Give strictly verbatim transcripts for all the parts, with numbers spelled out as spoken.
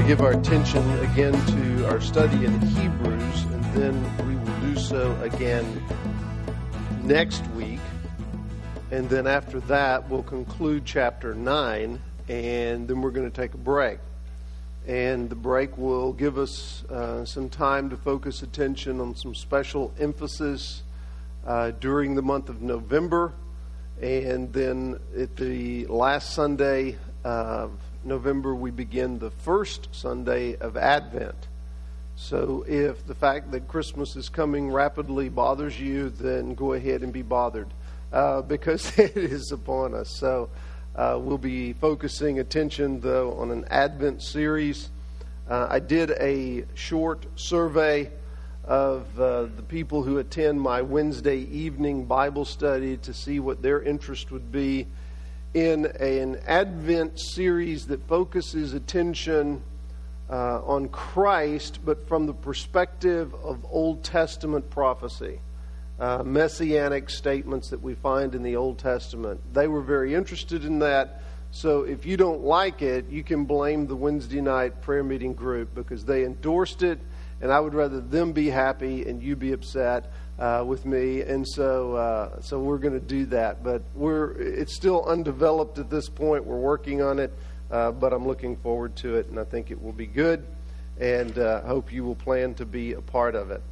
give our attention again to our study in Hebrews, and then we will do so again next week. And then after that, we'll conclude chapter nine, and then we're going to take a break. And the break will give us uh, some time to focus attention on some special emphasis uh, during the month of November. And then at the last Sunday of November, we begin the first Sunday of Advent. So if the fact that Christmas is coming rapidly bothers you, then go ahead and be bothered uh, because it is upon us. So uh, we'll be focusing attention, though, on an Advent series. Uh, I did a short survey of uh, the people who attend my Wednesday evening Bible study to see what their interest would be in an Advent series that focuses attention uh, on Christ, but from the perspective of Old Testament prophecy, uh, messianic statements that we find in the Old Testament. They were very interested in that. So if you don't like it, you can blame the Wednesday night prayer meeting group because they endorsed it, and I would rather them be happy and you be upset uh, with me. And so uh, so we're going to do that. But we're it's still undeveloped at this point. We're working on it, uh, but I'm looking forward to it, and I think it will be good, and uh, I hope you will plan to be a part of it.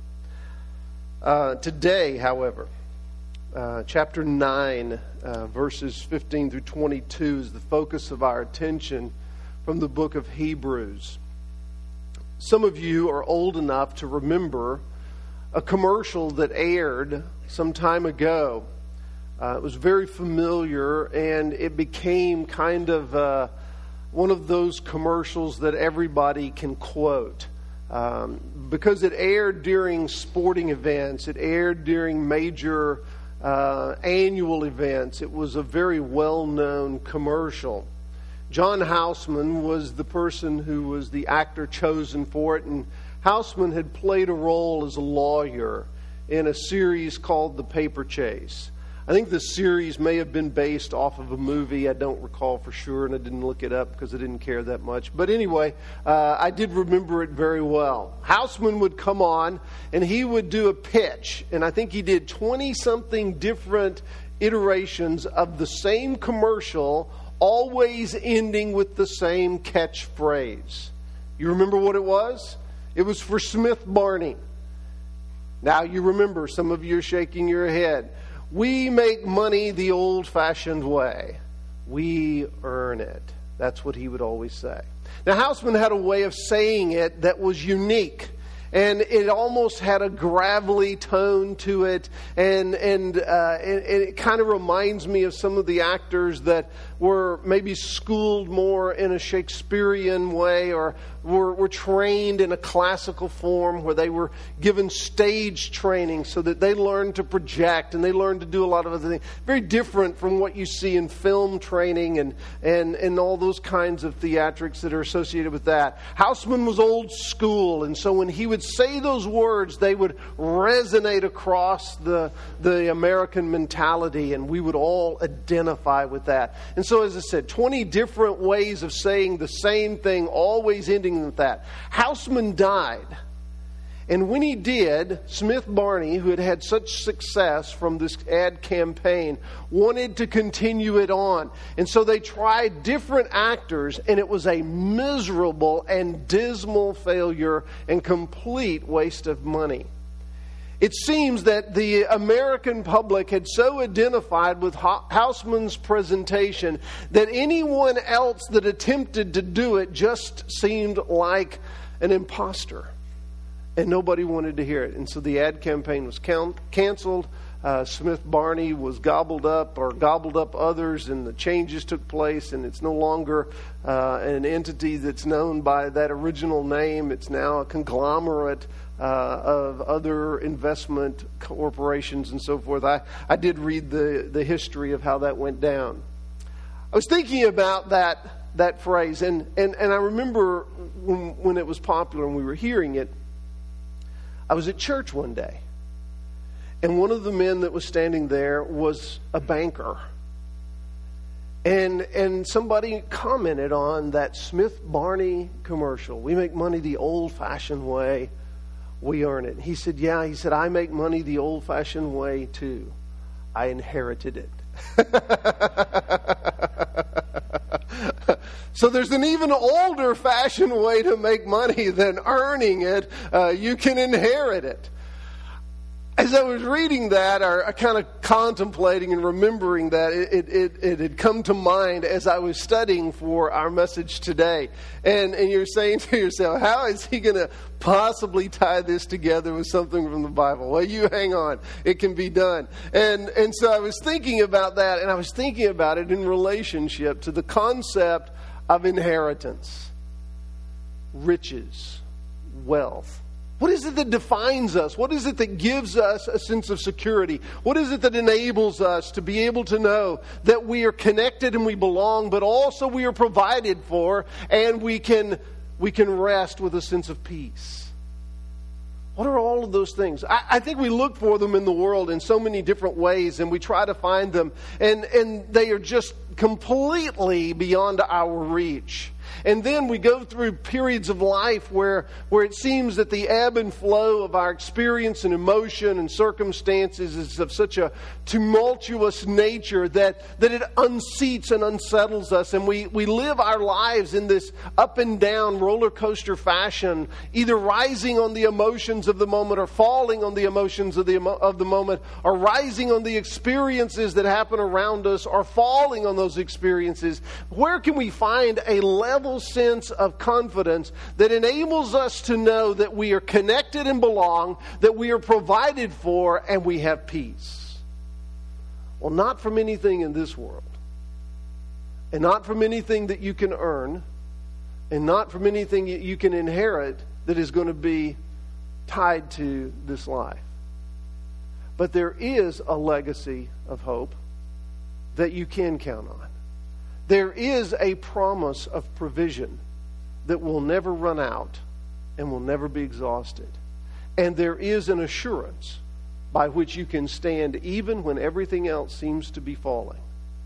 Uh, today, however, uh, chapter nine, uh, verses fifteen through twenty-two is the focus of our attention from the book of Hebrews. Some of you are old enough to remember a commercial that aired some time ago. Uh, it was very familiar, and it became kind of uh, one of those commercials that everybody can quote. Um, because it aired during sporting events, it aired during major uh, annual events. It was a very well-known commercial. John Houseman was the person who was the actor chosen for it, and Houseman had played a role as a lawyer in a series called The Paper Chase. I think the series may have been based off of a movie. I don't recall for sure, and I didn't look it up because I didn't care that much. But anyway, uh, I did remember it very well. Houseman would come on, and he would do a pitch, and I think he did twenty-something different iterations of the same commercial, always ending with the same catchphrase. You remember what it was? It was for Smith Barney. Now you remember, some of you are shaking your head. We make money the old-fashioned way. We earn it. That's what he would always say. Now Houseman had a way of saying it that was unique. And it almost had a gravelly tone to it, and and, uh, and, and it kind of reminds me of some of the actors that were maybe schooled more in a Shakespearean way, or were, were trained in a classical form where they were given stage training so that they learned to project and they learned to do a lot of other things. Very different from what you see in film training and, and, and all those kinds of theatrics that are associated with that. Houseman was old school, and so when he would say those words, they would resonate across the, the American mentality, and we would all identify with that. And so, as I said, twenty different ways of saying the same thing, always ending with that. Houseman died. And when he did, Smith Barney, who had had such success from this ad campaign, wanted to continue it on. And so they tried different actors, and it was a miserable and dismal failure and complete waste of money. It seems that the American public had so identified with Houseman's presentation that anyone else that attempted to do it just seemed like an imposter. And nobody wanted to hear it. And so the ad campaign was can- canceled. Uh, Smith Barney was gobbled up or gobbled up others, and the changes took place, and it's no longer uh, an entity that's known by that original name. It's now a conglomerate uh, of other investment corporations and so forth. I, I did read the, the history of how that went down. I was thinking about that that phrase, and, and, and I remember when, when it was popular and we were hearing it. I was at church one day, and one of the men that was standing there was a banker. And and somebody commented on that Smith Barney commercial. We make money the old-fashioned way. We earn it. He said, yeah, he said, I make money the old-fashioned way too. I inherited it. So there's an even older-fashioned way to make money than earning it. Uh, you can inherit it. As I was reading that, or kind of contemplating and remembering that, it, it, it had come to mind as I was studying for our message today. And, and you're saying to yourself, how is he going to possibly tie this together with something from the Bible? Well, you hang on. It can be done. And, and so I was thinking about that, and I was thinking about it in relationship to the concept of inheritance, riches, wealth. What is it that defines us? What is it that gives us a sense of security? What is it that enables us to be able to know that we are connected and we belong, but also we are provided for, and we can we can rest with a sense of peace? What are all of those things? I, I think we look for them in the world in so many different ways, and we try to find them, and, and they are just completely beyond our reach. And then we go through periods of life where, where it seems that the ebb and flow of our experience and emotion and circumstances is of such a tumultuous nature that, that it unseats and unsettles us. And we, we live our lives in this up and down roller coaster fashion, either rising on the emotions of the moment or falling on the emotions of the, of the moment, or rising on the experiences that happen around us or falling on those experiences. Where can we find a level sense of confidence that enables us to know that we are connected and belong, that we are provided for, and we have peace? Well, not from anything in this world, and not from anything that you can earn, and not from anything that you can inherit that is going to be tied to this life. But there is a legacy of hope that you can count on. There is a promise of provision that will never run out and will never be exhausted. And there is an assurance by which you can stand even when everything else seems to be falling,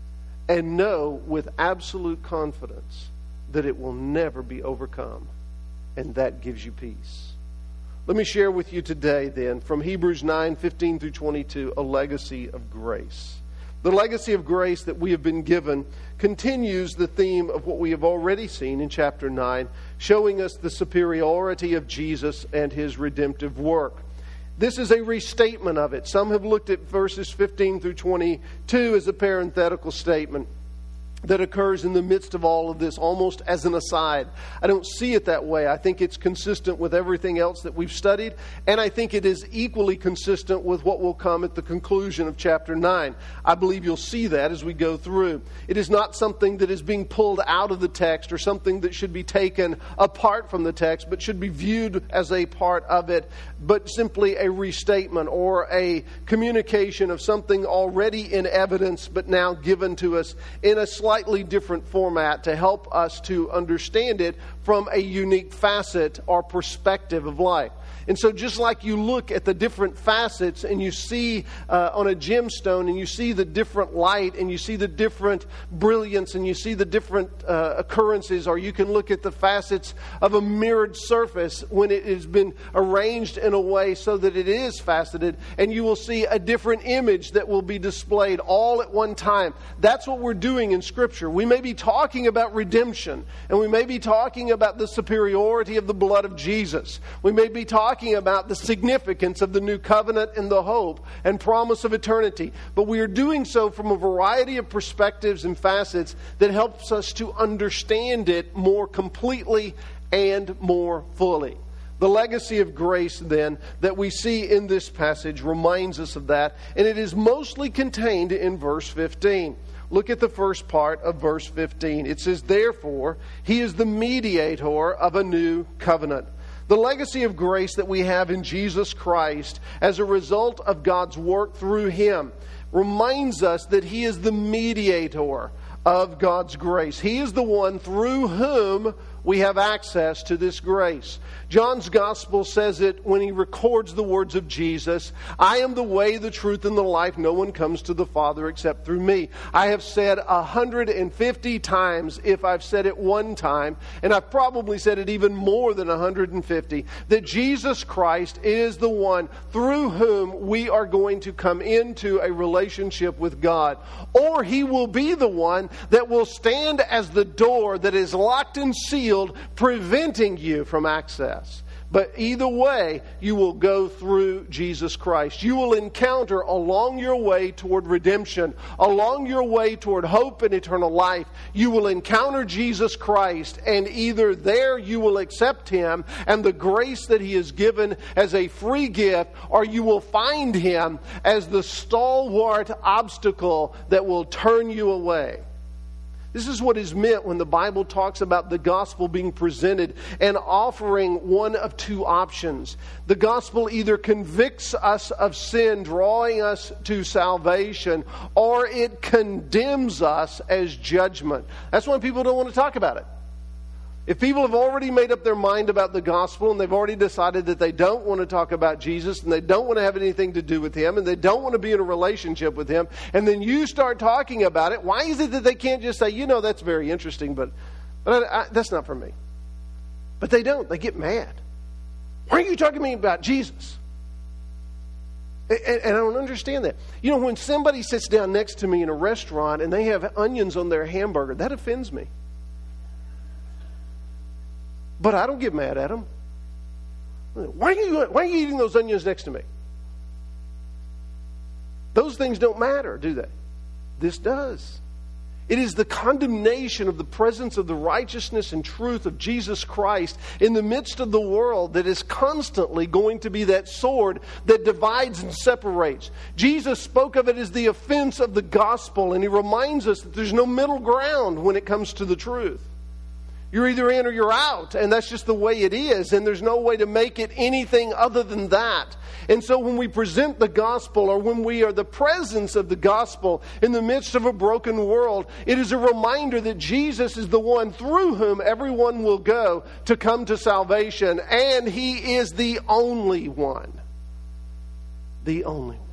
and know with absolute confidence that it will never be overcome. And that gives you peace. Let me share with you today then from Hebrews nine, fifteen through twenty-two, a legacy of grace. The legacy of grace that we have been given continues the theme of what we have already seen in chapter nine, showing us the superiority of Jesus and his redemptive work. This is a restatement of it. Some have looked at verses fifteen through twenty-two as a parenthetical statement that occurs in the midst of all of this, almost as an aside. I don't see it that way. I think it's consistent with everything else that we've studied, and I think it is equally consistent with what will come at the conclusion of chapter nine. I believe you'll see that as we go through. It is not something that is being pulled out of the text or something that should be taken apart from the text, but should be viewed as a part of it, but simply a restatement or a communication of something already in evidence, but now given to us in a slightly different format to help us to understand it from a unique facet or perspective of life. And so just like you look at the different facets and you see uh, on a gemstone and you see the different light and you see the different brilliance and you see the different uh, occurrences, or you can look at the facets of a mirrored surface when it has been arranged in a way so that it is faceted, and you will see a different image that will be displayed all at one time. That's what we're doing in Scripture. We may be talking about redemption, and we may be talking about the superiority of the blood of Jesus. We may be talking about the significance of the new covenant and the hope and promise of eternity. But we are doing so from a variety of perspectives and facets that helps us to understand it more completely and more fully. The legacy of grace, then, that we see in this passage reminds us of that, and it is mostly contained in verse fifteen. Look at the first part of verse fifteen. It says, "Therefore, he is the mediator of a new covenant." The legacy of grace that we have in Jesus Christ as a result of God's work through him reminds us that he is the mediator of God's grace. He is the one through whom we have access to this grace. John's gospel says it when he records the words of Jesus, I am the way, the truth, and the life. No one comes to the Father except through me. I have said one hundred fifty times, if I've said it one time, and I've probably said it even more than one hundred fifty, that Jesus Christ is the one through whom we are going to come into a relationship with God. Or He will be the one that will stand as the door that is locked and sealed, preventing you from access. But either way, you will go through Jesus Christ. You will encounter along your way toward redemption, along your way toward hope and eternal life, you will encounter Jesus Christ, and either there you will accept Him and the grace that He has given as a free gift, or you will find Him as the stalwart obstacle that will turn you away. This is what is meant when the Bible talks about the gospel being presented and offering one of two options. The gospel either convicts us of sin, drawing us to salvation, or it condemns us as judgment. That's why people don't want to talk about it. If people have already made up their mind about the gospel and they've already decided that they don't want to talk about Jesus and they don't want to have anything to do with Him and they don't want to be in a relationship with Him, and then you start talking about it, why is it that they can't just say, you know, that's very interesting, but, but I, I, that's not for me? But they don't. They get mad. Why are you talking to me about Jesus? And, and I don't understand that. You know, when somebody sits down next to me in a restaurant and they have onions on their hamburger, that offends me. But I don't get mad at them. Why are you, why are you eating those onions next to me? Those things don't matter, do they? This does. It is the condemnation of the presence of the righteousness and truth of Jesus Christ in the midst of the world that is constantly going to be that sword that divides and separates. Jesus spoke of it as the offense of the gospel, and He reminds us that there's no middle ground when it comes to the truth. You're either in or you're out, and that's just the way it is, and there's no way to make it anything other than that. And so when we present the gospel, or when we are the presence of the gospel in the midst of a broken world, it is a reminder that Jesus is the one through whom everyone will go to come to salvation, and He is the only one. The only one.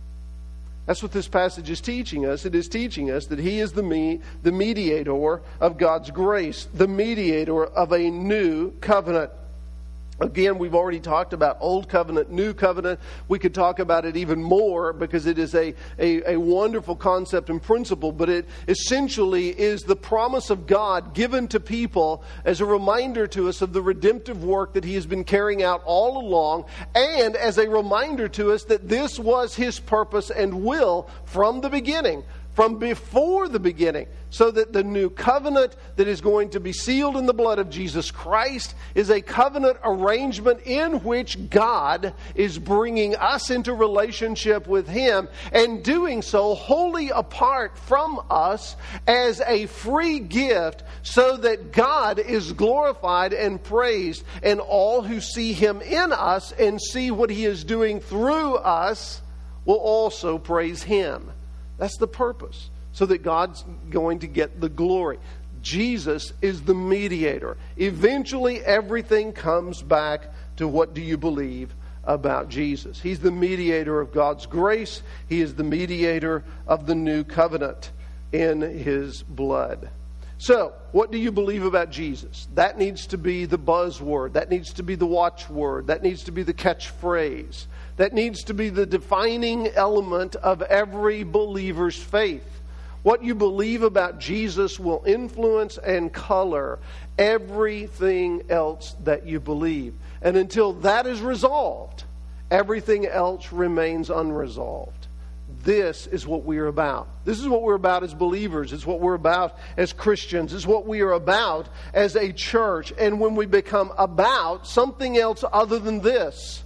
That's what this passage is teaching us. It is teaching us that He is the me, the mediator of God's grace, the mediator of a new covenant. Again, we've already talked about Old Covenant, New Covenant. We could talk about it even more because it is a, a, a wonderful concept and principle, but it essentially is the promise of God given to people as a reminder to us of the redemptive work that He has been carrying out all along, and as a reminder to us that this was His purpose and will from the beginning. From before the beginning, so that the new covenant that is going to be sealed in the blood of Jesus Christ is a covenant arrangement in which God is bringing us into relationship with Him, and doing so wholly apart from us as a free gift, so that God is glorified and praised, and all who see Him in us and see what He is doing through us will also praise Him. That's the purpose, so that God's going to get the glory. Jesus is the mediator. Eventually, everything comes back to what do you believe about Jesus. He's the mediator of God's grace. He is the mediator of the new covenant in His blood. So, what do you believe about Jesus? That needs to be the buzzword. That needs to be the watchword. That needs to be the catchphrase. That needs to be the defining element of every believer's faith. What you believe about Jesus will influence and color everything else that you believe. And until that is resolved, everything else remains unresolved. This is what we are about. This is what we're about as believers. It's what we're about as Christians. It's what we are about as a church. And when we become about something else other than this,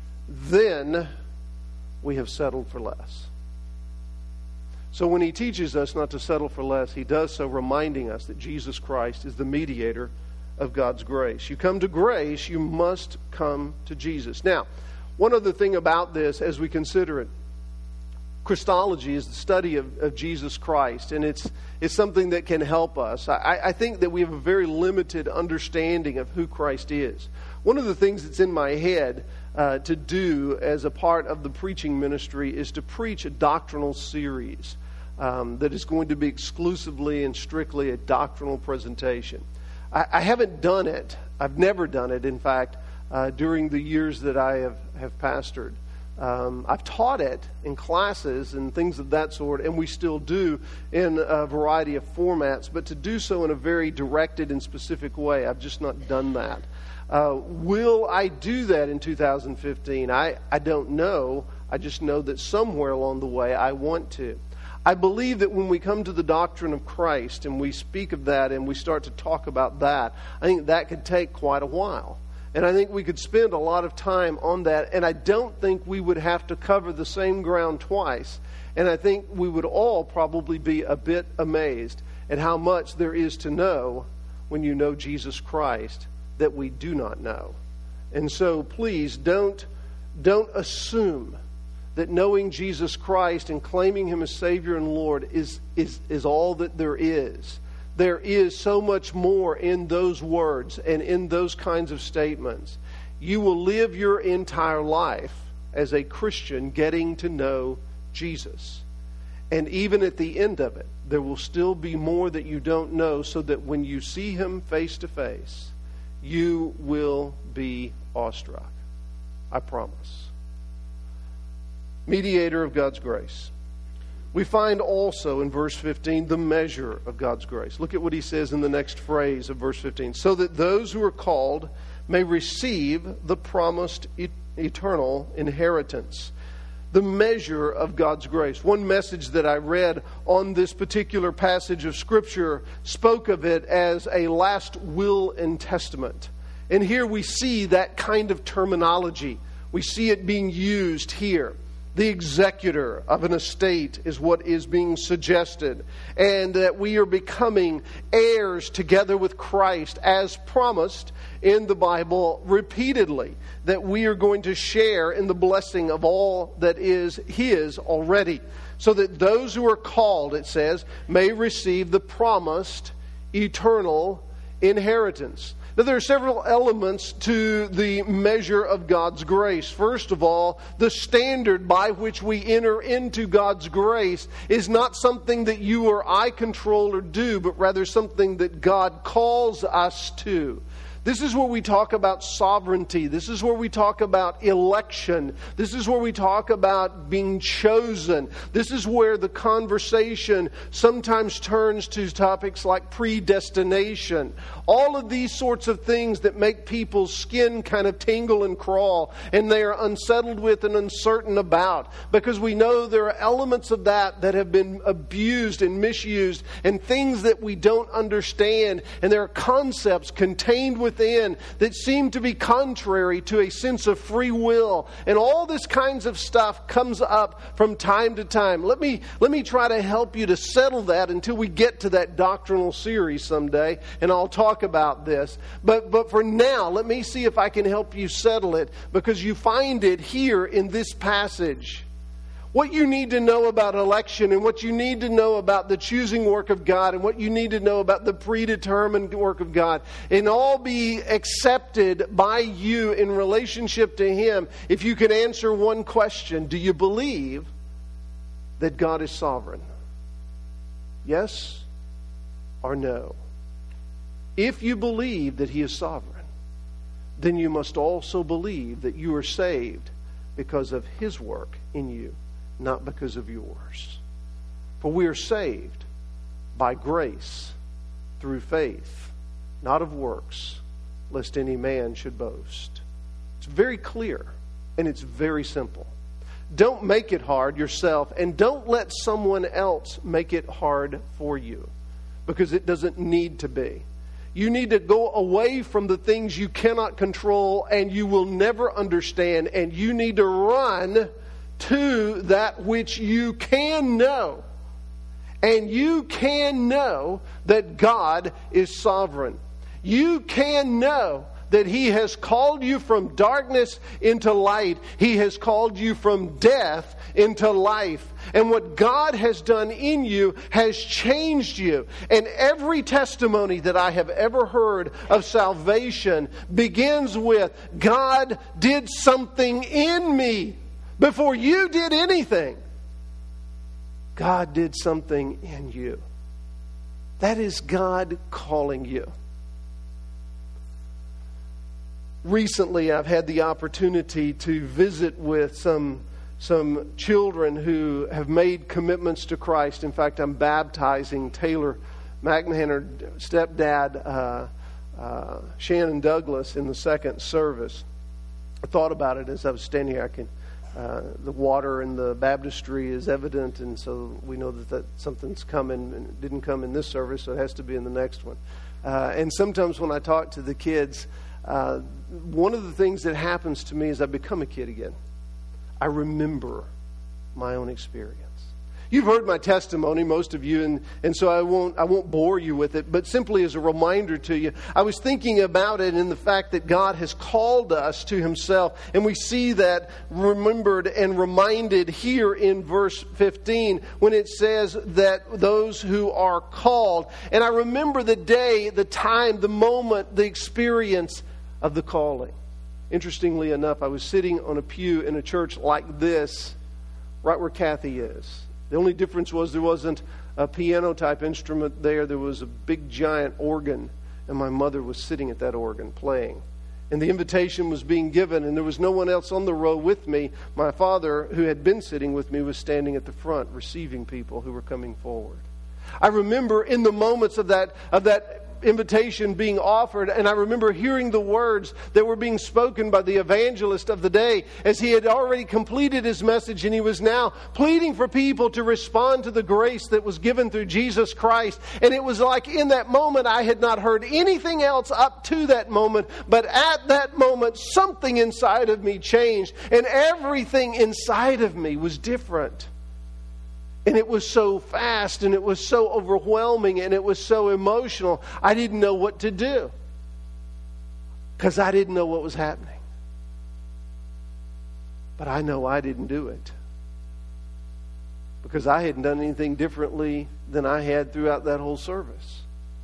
then we have settled for less. So when He teaches us not to settle for less, He does so reminding us that Jesus Christ is the mediator of God's grace. You come to grace, you must come to Jesus. Now, one other thing about this as we consider it. Christology is the study of, of Jesus Christ, and it's it's something that can help us. I, I think that we have a very limited understanding of who Christ is. One of the things that's in my head uh, to do as a part of the preaching ministry is to preach a doctrinal series um, that is going to be exclusively and strictly a doctrinal presentation. I, I haven't done it. I've never done it, in fact, uh, during the years that I have, have pastored. Um, I've taught it in classes and things of that sort, and we still do in a variety of formats, but to do so in a very directed and specific way, I've just not done that. Uh, will I do that in two thousand fifteen? I, I don't know. I just know that somewhere along the way I want to. I believe that when we come to the doctrine of Christ and we speak of that and we start to talk about that, I think that could take quite a while. And I think we could spend a lot of time on that, and I don't think we would have to cover the same ground twice. And I think we would all probably be a bit amazed at how much there is to know when you know Jesus Christ that we do not know. And so please don't, don't assume that knowing Jesus Christ and claiming Him as Savior and Lord is, is, is all that there is. There is so much more in those words and in those kinds of statements. You will live your entire life as a Christian getting to know Jesus. And even at the end of it, there will still be more that you don't know, so that when you see Him face to face, you will be awestruck. I promise. Mediator of God's grace. We find also in verse fifteen the measure of God's grace. Look at what he says in the next phrase of verse fifteen. So that those who are called may receive the promised eternal inheritance. The measure of God's grace. One message that I read on this particular passage of Scripture spoke of it as a last will and testament. And here we see that kind of terminology. We see it being used here. The executor of an estate is what is being suggested. And that we are becoming heirs together with Christ as promised in the Bible repeatedly. That we are going to share in the blessing of all that is His already. So that those who are called, it says, may receive the promised eternal inheritance. Now, there are several elements to the measure of God's grace. First of all, the standard by which we enter into God's grace is not something that you or I control or do, but rather something that God calls us to. This is where we talk about sovereignty. This is where we talk about election. This is where we talk about being chosen. This is where the conversation sometimes turns to topics like predestination. All of these sorts of things that make people's skin kind of tingle and crawl, and they are unsettled with and uncertain about, because we know there are elements of that that have been abused and misused, and things that we don't understand, and there are concepts contained within that seem to be contrary to a sense of free will, and all this kinds of stuff comes up from time to time. Let me let me try to help you to settle that until we get to that doctrinal series someday, and I'll talk about this. But but for now, let me see if I can help you settle it, because you find it here in this passage. What you need to know about election, and what you need to know about the choosing work of God, and what you need to know about the predetermined work of God, and all be accepted by you in relationship to Him if you can answer one question. Do you believe that God is sovereign? Yes or no? If you believe that He is sovereign, then you must also believe that you are saved because of His work in you, not because of yours. For we are saved by grace through faith, not of works, lest any man should boast. It's very clear, and it's very simple. Don't make it hard yourself, and don't let someone else make it hard for you, because it doesn't need to be. You need to go away from the things you cannot control and you will never understand, and you need to run to that which you can know. And you can know that God is sovereign. You can know that He has called you from darkness into light. He has called you from death into life. And what God has done in you has changed you. And every testimony that I have ever heard of salvation begins with, God did something in me before you did anything. God did something in you. That is God calling you. Recently, I've had the opportunity to visit with some, some children who have made commitments to Christ. In fact, I'm baptizing Taylor McMahon, her stepdad, uh, uh, Shannon Douglas, in the second service. I thought about it as I was standing here. I can, uh, the water in the baptistry is evident, and so we know that, that something's coming, and it didn't come in this service, so it has to be in the next one. Uh, and sometimes when I talk to the kids, Uh, one of the things that happens to me is I become a kid again. I remember my own experience. You've heard my testimony, most of you, and, and so I won't I won't bore you with it, but simply as a reminder to you, I was thinking about it in the fact that God has called us to Himself, and we see that remembered and reminded here in verse fifteen when it says that those who are called. And I remember the day, the time, the moment, the experience of the calling. Interestingly enough, I was sitting on a pew in a church like this, right where Kathy is. The only difference was there wasn't a piano type instrument there. There was a big giant organ, and my mother was sitting at that organ playing. And the invitation was being given, and there was no one else on the row with me. My father, who had been sitting with me, was standing at the front receiving people who were coming forward. I remember in the moments of that of that invitation being offered, and I remember hearing the words that were being spoken by the evangelist of the day as he had already completed his message, and he was now pleading for people to respond to the grace that was given through Jesus Christ. And it was like in that moment I had not heard anything else up to that moment, but at that moment something inside of me changed, and everything inside of me was different. And it was so fast, and it was so overwhelming, and it was so emotional. I didn't know what to do because I didn't know what was happening. But I know I didn't do it because I hadn't done anything differently than I had throughout that whole service.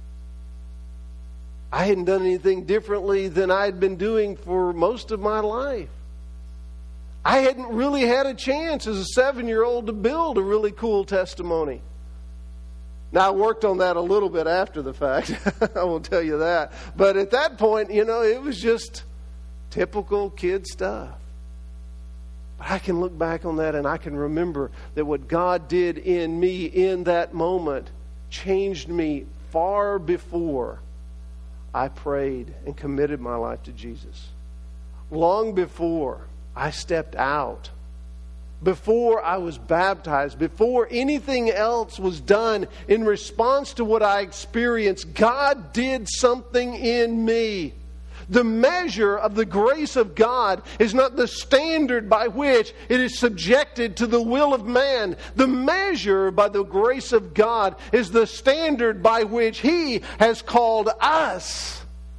I hadn't done anything differently than I had been doing for most of my life. I hadn't really had a chance as a seven-year-old to build a really cool testimony. Now, I worked on that a little bit after the fact. I will tell you that. But at that point, you know, it was just typical kid stuff. But I can look back on that and I can remember that what God did in me in that moment changed me far before I prayed and committed my life to Jesus. Long before I stepped out, before I was baptized, before anything else was done in response to what I experienced, God did something in me. The measure of the grace of God is not the standard by which it is subjected to the will of man. The measure by the grace of God is the standard by which He has called us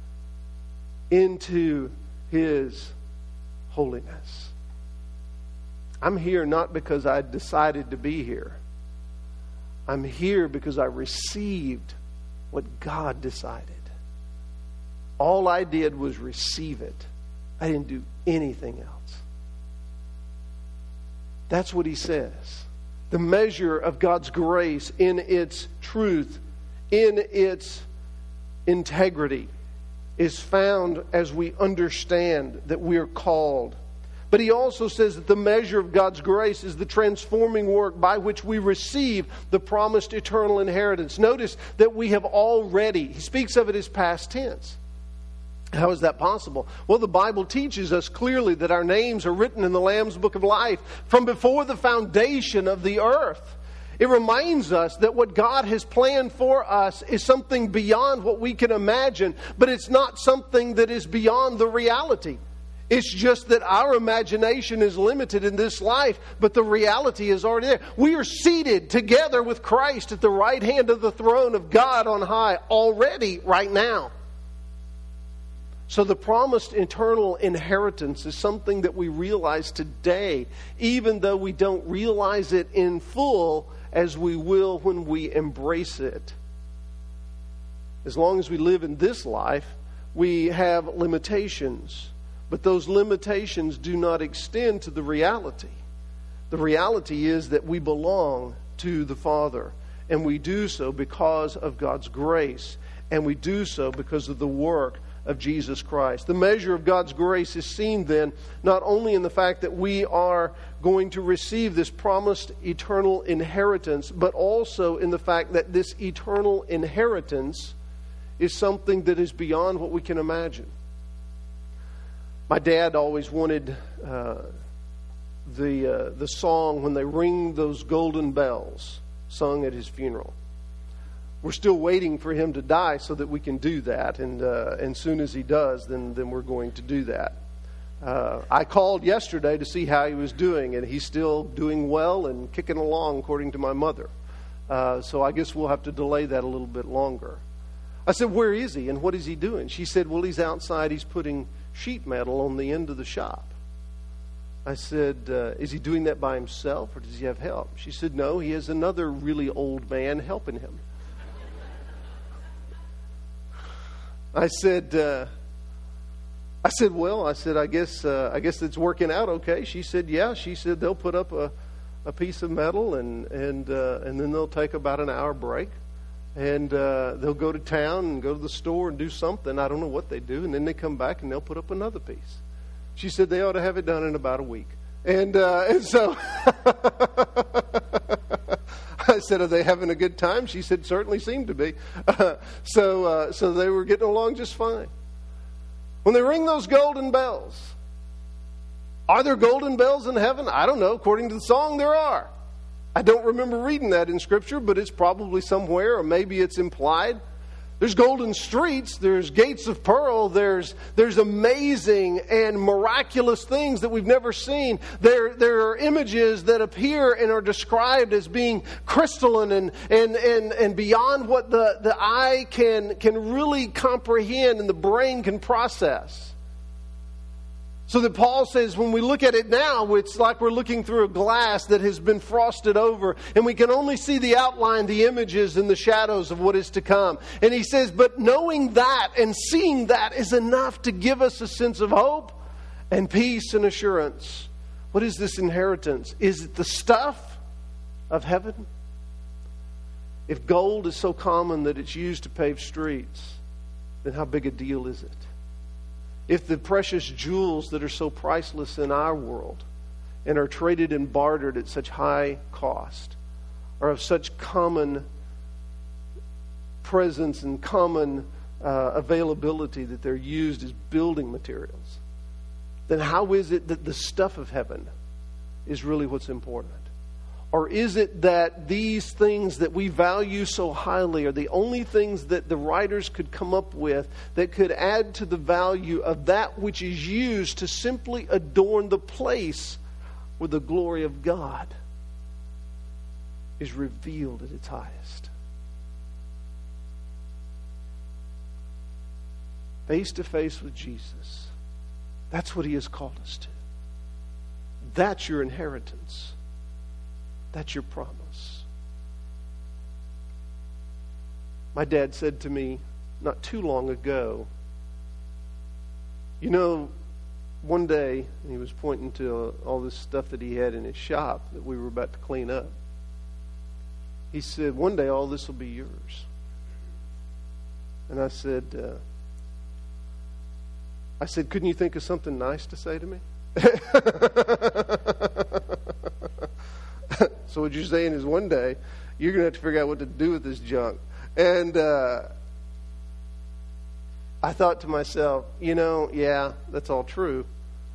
into His holiness. I'm here not because I decided to be here. I'm here because I received what God decided. All I did was receive it. I didn't do anything else. That's what He says. The measure of God's grace in its truth, in its integrity, is found as we understand that we are called. But He also says that the measure of God's grace is the transforming work by which we receive the promised eternal inheritance. Notice that we have already, He speaks of it as past tense. How is that possible? Well, the Bible teaches us clearly that our names are written in the Lamb's Book of Life from before the foundation of the earth. It reminds us that what God has planned for us is something beyond what we can imagine, but it's not something that is beyond the reality. It's just that our imagination is limited in this life, but the reality is already there. We are seated together with Christ at the right hand of the throne of God on high already right now. So the promised eternal inheritance is something that we realize today, even though we don't realize it in full as we will when we embrace it. As long as we live in this life, we have limitations. But those limitations do not extend to the reality. The reality is that we belong to the Father. And we do so because of God's grace. And we do so because of the work of Jesus Christ. The measure of God's grace is seen then not only in the fact that we are going to receive this promised eternal inheritance, but also in the fact that this eternal inheritance is something that is beyond what we can imagine. My dad always wanted uh, the uh, the song "When They Ring Those Golden Bells" sung at his funeral. We're still waiting for him to die so that we can do that, and uh, and soon as he does, then then we're going to do that. Uh, I called yesterday to see how he was doing, and he's still doing well and kicking along, according to my mother. Uh, so I guess we'll have to delay that a little bit longer. I said, "Where is he, and what is he doing?" She said, "Well, he's outside. He's putting sheet metal on the end of the shop." I said, uh, "Is he doing that by himself, or does he have help?" She said, "No, he has another really old man helping him." I said, uh, I said, well, I said, I guess, uh, I guess it's working out okay. She said, yeah. She said they'll put up a, a piece of metal and and uh, and then they'll take about an hour break, and uh, they'll go to town and go to the store and do something. I don't know what they do, and then they come back and they'll put up another piece. She said they ought to have it done in about a week, and uh, and so. I said, "Are they having a good time?" She said, "Certainly seemed to be." Uh, so, uh, so they were getting along just fine. When they ring those golden bells, are there golden bells in heaven? I don't know. According to the song, there are. I don't remember reading that in Scripture, but it's probably somewhere, or maybe it's implied. There's golden streets, there's gates of pearl, there's there's amazing and miraculous things that we've never seen. There there are images that appear and are described as being crystalline and and, and, and beyond what the, the eye can can really comprehend and the brain can process. So that Paul says when we look at it now, it's like we're looking through a glass that has been frosted over, and we can only see the outline, the images, and the shadows of what is to come. And he says, but knowing that and seeing that is enough to give us a sense of hope and peace and assurance. What is this inheritance? Is it the stuff of heaven? If gold is so common that it's used to pave streets, then how big a deal is it? If the precious jewels that are so priceless in our world and are traded and bartered at such high cost are of such common presence and common uh, availability that they're used as building materials, then how is it that the stuff of heaven is really what's important? Or is it that these things that we value so highly are the only things that the writers could come up with that could add to the value of that which is used to simply adorn the place where the glory of God is revealed at its highest? Face to face with Jesus. That's what He has called us to. That's your inheritance. That's your promise. My dad said to me not too long ago, you know, one day, and he was pointing to all this stuff that he had in his shop that we were about to clean up. He said, one day all this will be yours. And I said, uh, I said, couldn't you think of something nice to say to me? So what you're saying is one day you're going to have to figure out what to do with this junk. And uh, I thought to myself, you know, yeah, that's all true.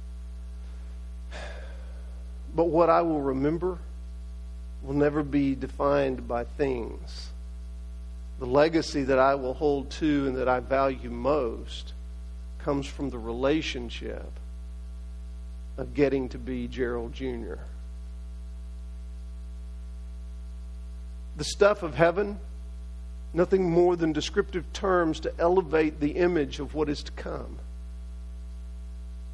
But what I will remember will never be defined by things. The legacy that I will hold to and that I value most comes from the relationship of getting to be Gerald Junior The stuff of heaven, nothing more than descriptive terms to elevate the image of what is to come.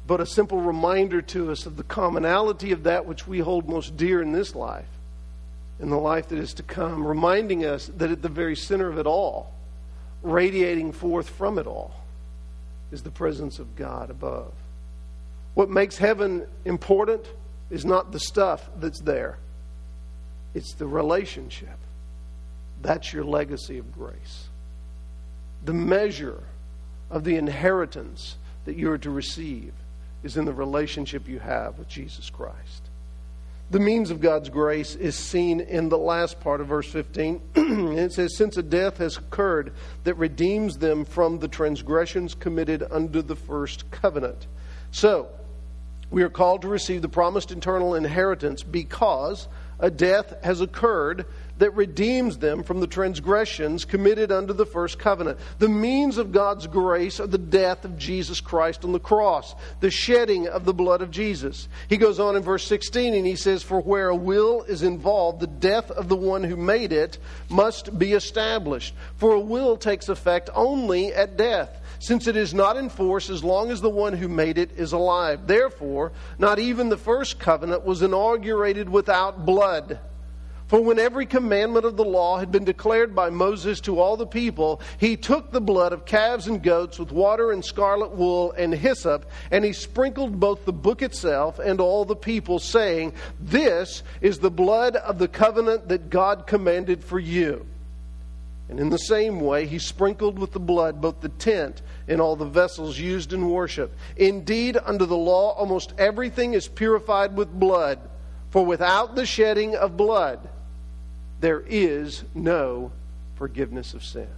but a simple reminder to us of the commonality of that which we hold most dear in this life, in the life that is to come, reminding us that at the very center of it all, radiating forth from it all, is the presence of God above. What makes heaven important is not the stuff that's there. It's the relationship. That's your legacy of grace. The measure of the inheritance that you are to receive is in the relationship you have with Jesus Christ. The means of God's grace is seen in the last part of verse fifteen. It says, since a death has occurred that redeems them from the transgressions committed under the first covenant. So, we are called to receive the promised eternal inheritance because a death has occurred that redeems them from the transgressions committed under the first covenant. The means of God's grace are the death of Jesus Christ on the cross, the shedding of the blood of Jesus. He goes on in verse sixteen and he says, for where a will is involved, the death of the one who made it must be established. For a will takes effect only at death, since it is not in force as long as the one who made it is alive. Therefore, not even the first covenant was inaugurated without blood. For when every commandment of the law had been declared by Moses to all the people, he took the blood of calves and goats with water and scarlet wool and hyssop, and he sprinkled both the book itself and all the people, saying, this is the blood of the covenant that God commanded for you. And in the same way, he sprinkled with the blood both the tent and all the vessels used in worship. Indeed, under the law, almost everything is purified with blood. For without the shedding of blood, there is no forgiveness of sins.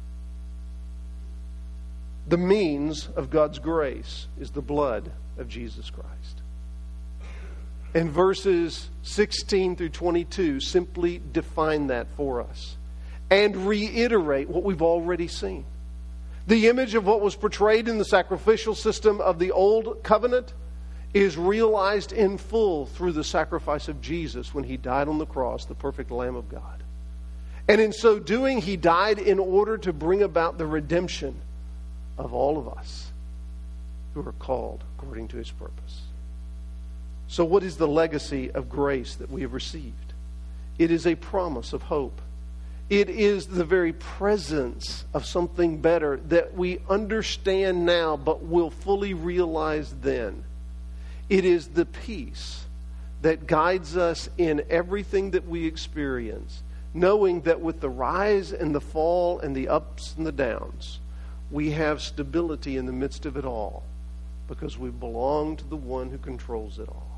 The means of God's grace is the blood of Jesus Christ. And verses sixteen through twenty-two simply define that for us and reiterate what we've already seen. The image of what was portrayed in the sacrificial system of the old covenant is realized in full through the sacrifice of Jesus when he died on the cross, the perfect Lamb of God. And in so doing, he died in order to bring about the redemption of all of us who are called according to his purpose. So what is the legacy of grace that we have received? It is a promise of hope. It is the very presence of something better that we understand now but will fully realize then. It is the peace that guides us in everything that we experience, knowing that with the rise and the fall and the ups and the downs, we have stability in the midst of it all because we belong to the one who controls it all.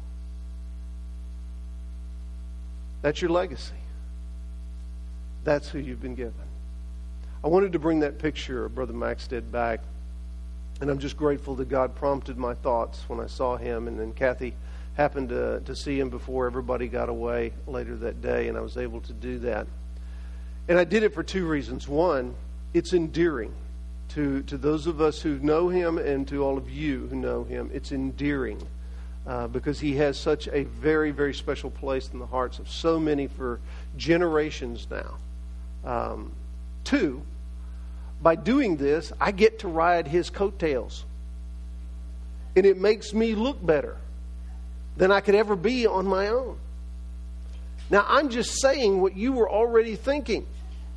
That's your legacy. That's who you've been given. I wanted to bring that picture of Brother Maxted back, and I'm just grateful that God prompted my thoughts when I saw him, and then Kathy happened to, to see him before everybody got away later that day, and I was able to do that. And I did it for two reasons. One, it's endearing to, to those of us who know him and to all of you who know him. It's endearing uh, because he has such a very, very special place in the hearts of so many for generations now. Um, two, by doing this, I get to ride his coattails. And it makes me look better than I could ever be on my own. Now, I'm just saying what you were already thinking.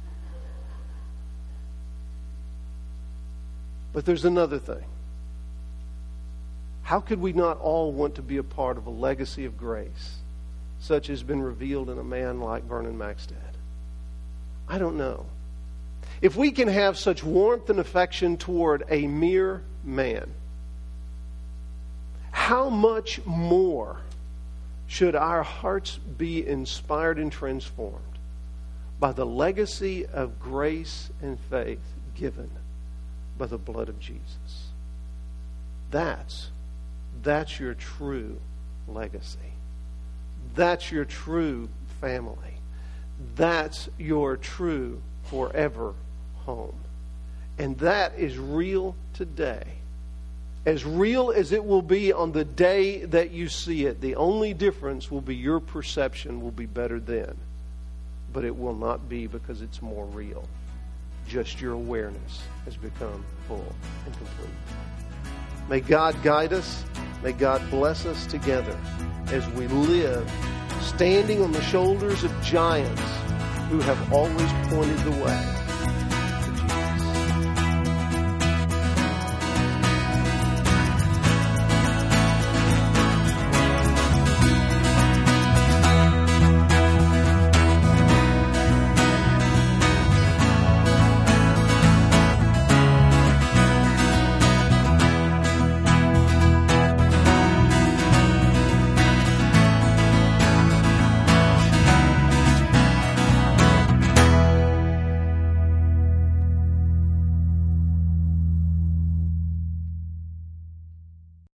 But there's another thing. How could we not all want to be a part of a legacy of grace such as has been revealed in a man like Vernon Maxted? I don't know. If we can have such warmth and affection toward a mere man, how much more should our hearts be inspired and transformed by the legacy of grace and faith given by the blood of Jesus? That's, that's your true legacy. That's your true family. That's your true forever home. And that is real today. As real as it will be on the day that you see it. The only difference will be your perception will be better then. But it will not be because it's more real. Just your awareness has become full and complete. May God guide us. May God bless us together as we live standing on the shoulders of giants who have always pointed the way.